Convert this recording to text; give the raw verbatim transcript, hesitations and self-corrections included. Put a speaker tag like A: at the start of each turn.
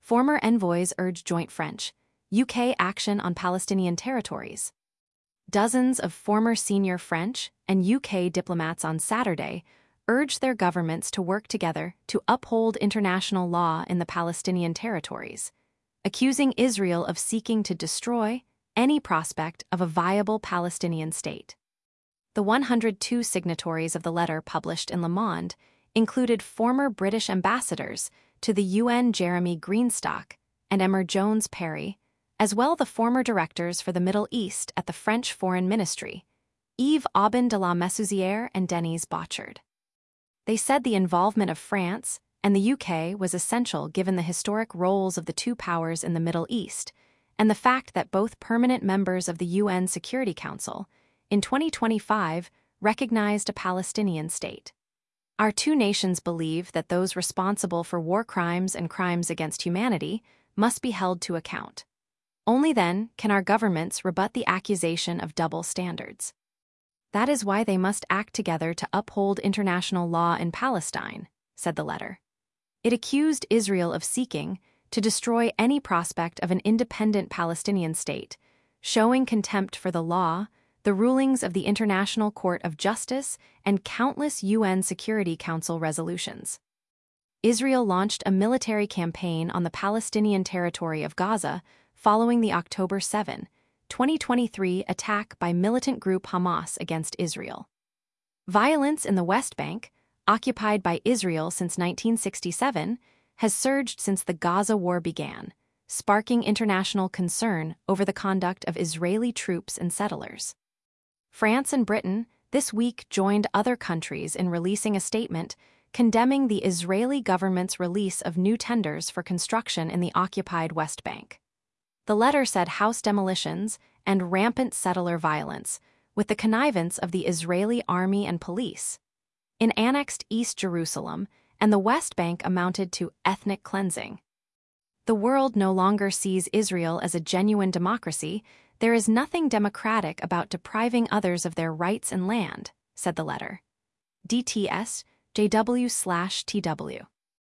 A: Former envoys urge joint French, U K action on Palestinian territories. Dozens of former senior French and U K diplomats on Saturday urged their governments to work together to uphold international law in the Palestinian territories, accusing Israel of seeking to destroy any prospect of a viable Palestinian state. The one hundred two signatories of the letter published in Le Monde included former British ambassadors to the U N Jeremy Greenstock and Emma Jones Perry, as well the former directors for the Middle East at the French Foreign Ministry, Yves Aubin de la Messouzière and Denis Bouchard. They said the involvement of France and the U K was essential given the historic roles of the two powers in the Middle East and the fact that both permanent members of the U N Security Council in twenty twenty-five recognized a Palestinian state. Our two nations believe that those responsible for war crimes and crimes against humanity must be held to account. Only then can our governments rebut the accusation of double standards. That is why they must act together to uphold international law in Palestine, said the letter. It accused Israel of seeking to destroy any prospect of an independent Palestinian state, showing contempt for the law, the rulings of the International Court of Justice, and countless U N Security Council resolutions. Israel launched a military campaign on the Palestinian territory of Gaza following the October seventh, twenty twenty-three attack by militant group Hamas against Israel. Violence in the West Bank, occupied by Israel since nineteen sixty-seven, has surged since the Gaza war began, sparking international concern over the conduct of Israeli troops and settlers. France and Britain this week joined other countries in releasing a statement condemning the Israeli government's release of new tenders for construction in the occupied West Bank. The letter said house demolitions and rampant settler violence, with the connivance of the Israeli army and police, in annexed East Jerusalem and the West Bank amounted to ethnic cleansing. The world no longer sees Israel as a genuine democracy. There is nothing democratic about depriving others of their rights and land, said the letter. D T S J W slash T W